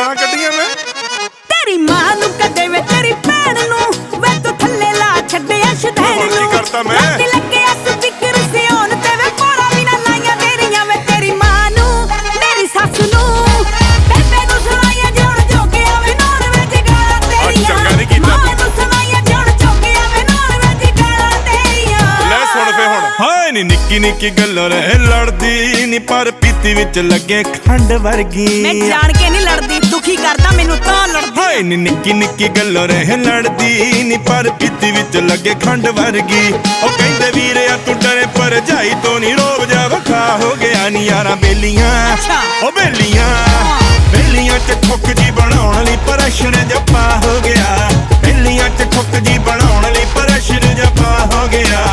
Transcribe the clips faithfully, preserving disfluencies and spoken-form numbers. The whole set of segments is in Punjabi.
ਗਾਲਾਂ ਕੱਢੀਆਂ ਮੈਂ तेरी मां नू कदे वे तेरी भैन नू वे तू थल्ले ला छड्डिया शदैन नू करता मैं लग लगे स्पीकर से ऑन ते वे कोला भी ना लाइयां तेरियां वे तेरी मां नू मेरी सस नू बेबे नू सुनाइया जोड़ जोगे आवे नॉन वेज गाला तेरियां चंगा नहीं कीता मां नू सुनाइया जोड़ जोगे आवे नॉन वेज गाला तेरियां ਲੈ ਸੁਣ ਫੇ ਹੁਣ ਹਾਏ ਨੀ ਨਿੱਕੀ ਨਿੱਕੀ ਗੱਲੋਂ ਰਹਿ ਲੜਦੀ ਨੀ ਪਰ ਪੀਤੀ ਵਿੱਚ ਲੱਗੇ ਖੰਡ ਵਰਗੀ मैं जान के नहीं लड़दी दुखी करदा मेनू तां लड़दी ਹਾਏ ਨੀ ਨਿੱਕੀ ਨਿੱਕੀ ਗੱਲੋਂ ਰਹਿ ਲੜਦੀ ਨੀ ਪਰ ਪੀਤੀ ਵਿੱਚ ਲੱਗੇ ਖੰਡ ਵਰਗੀ ਉਹ ਕਹਿੰਦੇ ਵੀਰਿਆ ਤੂੰ ਡਰੇ ਪਰ ਜਾਈ ਤੋਂ ਨੀ ਰੋਬ ਜਾ ਵਖਾ ਹੋ ਗਿਆ ਨੀ ਯਾਰਾਂ ਬੇਲੀਆਂ ਉਹ ਬੇਲੀਆਂ ਬੇਲੀਆਂ ਚ ਠੁੱਕ ਜੀ ਬਣਾਉਣ ਲਈ ਪ੍ਰੈਸ਼ਰ ਜੱਪਾ ਹੋ ਗਿਆ ਬੇਲੀਆਂ ਚ ਠੁੱਕ ਜੀ ਬਣਾਉਣ ਲਈ ਪ੍ਰੈਸ਼ਰ ਜੱਪਾ ਹੋ ਗਿਆ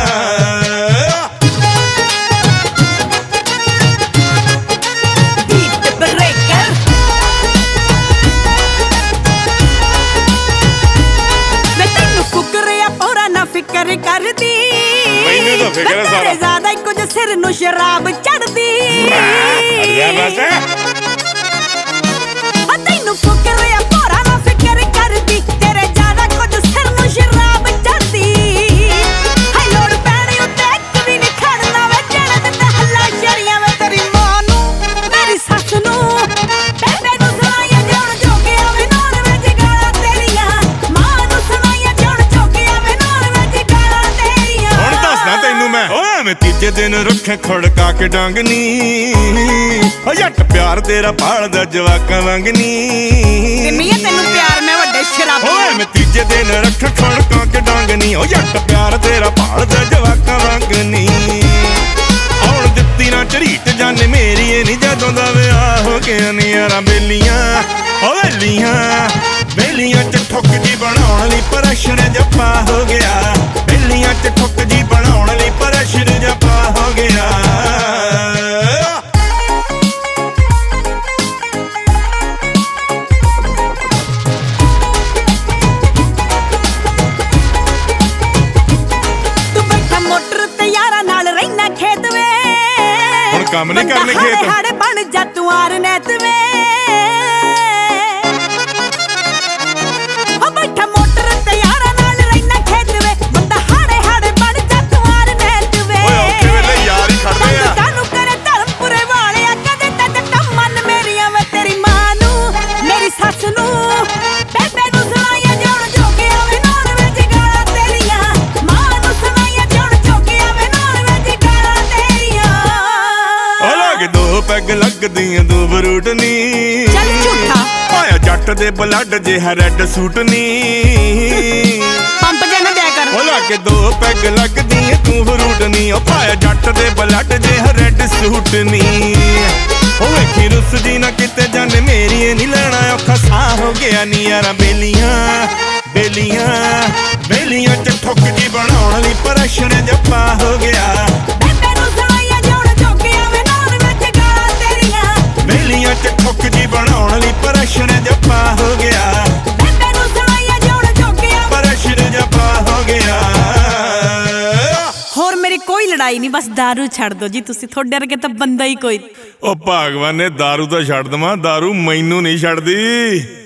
फिकर कर दी मैनू तो फिकर है सारा ज्यादा कुछ सिर नू शराब चढ़दी तैनू फुकर या भोरा ना फिकर कर दी तेरे ज्यादा कुछ सिर नू शराब चढ़दी हाय लोड़ पैणी उत्ते इक भी नहीं खड़ना वे जड़ दिंदा हल्ला शरियां वे तेरी मां नू मेरी सस नू बेबे नू सुनाइया जोड़ जोगे आवे नॉन वेज गाला तेरियां मां नू सुनाइया जोड़ जोगे आवे नॉन वेज गाला तेरियां ਹੁਣ ਦੱਸਦਾ ਤੈਨੂੰ ਮੈਂ ਓਏ ਮੈਂ ਤੀਜੇ ਦਿਨ ਰੱਖੇ ਖੜਕਾ ਕੇ ਡਾਂਗਨੀ ਓ ਜੱਟ ਪਿਆਰ ਤੇਰਾ ਭਾਲਦਾ ਜਵਾਕਾਂ ਵਾਂਗਨੀ ਤੇ ਮੀਆਂ ਤੈਨੂੰ ਪਿਆਰ ਮੈਂ ਵੱਡੇ ਸ਼ਰਾਬੀ ਓਏ ਮੈਂ ਤੀਜੇ ਦਿਨ ਰੱਖੇ ਖੜਕਾ ਕੇ ਡਾਂਗਨੀ ਓ ਜੱਟ ਪਿਆਰ ਤੇਰਾ ਭਾਲਦਾ ਜਵਾਕਾਂ ਵਾਂਗਨੀ ਹੁਣ ਦਿੱਤੀ ਨਾ ਝਰੀਟ ਜਾਨੇ ਮੇਰੀ ਏ ਨੀ ਜਦੋਂ ਦਾ ਵਿਆਹ ਹੋ ਗਿਆ ਨੀ ਯਾਰਾਂ ਬੇਲੀਆਂ ਓ ਬੇਲੀਆਂ ਬੇਲੀਆਂ ਚ ਠੁੱਕ ਜੀ ਬਣਾਉਣ ਲਈ ਪ੍ਰੈਸ਼ਰ ਜੱਪਾ ਹੋ ਗਿਆ ਬੇਲੀਆਂ ਚ ਠੁੱਕ ਜੀ ਬਣਾਉਣ ਲਈ ਪ੍ਰੈਸ਼ਰ ਜੱਪਾ ਹੋ ਗਿਆ ਤੂੰ ਬੈਠਾ ਮੋਟਰ ਤੇ ਯਾਰਾਂ ਨਾਲ ਰਹਿਣਾ ਖੇਤ ਵੇ ਹੁਣ ਕੰਮ ਨਹੀਂ ਕਰਨੇ ਖੇਤ ਹਾੜੇ ਬਣ ਜਾ ਤੂੰ ਆਰ ਨੈਤ ਵੇ ਓ ਬੈਠਾ ਮੋਟਰ ਤੇ ਯਾਰਾਂ ਨਾਲ ਰਹਿਣਾ ਖੇਤ ਵੇ ਬੰਦਾ ਹਾੜੇ ਹਾੜੇ ਬਣ ਜਾ ਤੂੰ ਆਰ ਨੈਤ ਵੇ ਓਏ ਔਖੇ ਵੇਲੇ ਯਾਰ ਹੀ ਖੜਦੇ ਆ ਕਾਨੂੰ ਕਰੇ ਧਰਮਪੁਰੇ ਵਾਲਿਆ ਕਦੇ ਤਾਂ ਜੱਟਾਂ ਮੰਨ ਮੇਰੀਆਂ ਵੇ ਤੇਰੀ ਮਾਂ ਨੂੰ ਮੇਰੀ ਸੱਸ ਨੂੰ ਬੇਬੇ ਨੂੰ ਸੁਣਾਈਆ ਜੋੜ ਜੋਗੇ ਆਵੇ ਨੌਨ ਵਿੱਚ ਗਾਲਾਂ ਤੇਰੀਆਂ ਮਾਂ ਨੂੰ ਸੁਣਾਈਆ ਜੋੜ ਜੋਗੇ ਆਵੇ ਨੌਨ ਵਿੱਚ ਗਾਲਾਂ ਤੇਰੀਆਂ ਓ ਲੱਗ ਦੋ ਪੈਗ ਲੱਗਦੀਆਂ ਦੋ ਬਰੂਟ ਨੀ ਚੱਲ ਝੂਠਾ ਓਏ ਜੱਟ ਦੇ ਬਲੱਡ ਜਿਹਾ ਰੈੱਡ ਸੂਟ ਨੀ ਪੰਪ ਜੇ ਨਾ ਦਿਆ ਕਰ ਓ ਲੱਗ ਦੋ ਪੈਗ ਲੱਗਦੀਆਂ ਤੂੰ ਬਰੂਟ ਨੀ ਓ ਪਾਇਆ ਜੱਟ ਦੇ ਬਲੱਡ ਜਿਹਾ ਰੈੱਡ ਸੂਟ ਨੀ ਓ ਵੇਖੀ ਰੁੱਸ ਦੀ ਨਾ ਕਿਤੇ ਜਾਣੇ ਮੇਰੀ ਏ ਨੀ ਲੈਣਾ ਔਖਾ ਸਾਹ ਹੋ ਗਿਆ ਨੀ ਯਾਰਾਂ ਬੇਲੀਆਂ ਬੇਲੀਆਂ ਬੇਲੀਆਂ ਚ ਠੁੱਕ ਜੀ ਬਣਾਉਣ ਲਈ ਪ੍ਰੈਸ਼ਰ ਜੱਪਾ ਹੋ ਗਿਆ ਬੇਬੇ ਨੂੰ ਸੁਣਾਈਆ ਜੋੜ ਜੋਗੇ ਆਵੇ ਨੌਨ ਵਿੱਚ ਗਾਲਾਂ ਤੇਰੀਆਂ ਬੇਲੀਆਂ ਚ ਠੁੱਕ ਜੀ ਬਣਾਉਣ ਲਈ ਪ੍ਰੈਸ਼ਰ ਜੱਪਾ ਹੋ ਗਿਆ ਬੇਬੇ ਨੂੰ ਸੁਣਾਈਆ ਜੋੜ ਜੋਗੇ ਆਵੇ ਪ੍ਰੈਸ਼ਰ ਜੱਪਾ ਹੋ ਗਿਆ ਹੋਰ ਮੇਰੀ ਕੋਈ ਲੜਾਈ ਨਹੀਂ ਬਸ दारू ਛੱਡ ਦੋ ਜੀ ਤੁਸੀਂ ਤੁਹਾਡੇ ਵਰਗੇ ਤਾਂ ਬੰਦਾ ਹੀ ਕੋਈ ਉਹ ਭਗਵਾਨ ਨੇ दारू ਤਾਂ ਛੱਡ ਦਵਾਂ दारू ਮੈਨੂੰ ਨਹੀਂ ਛੱਡਦੀ।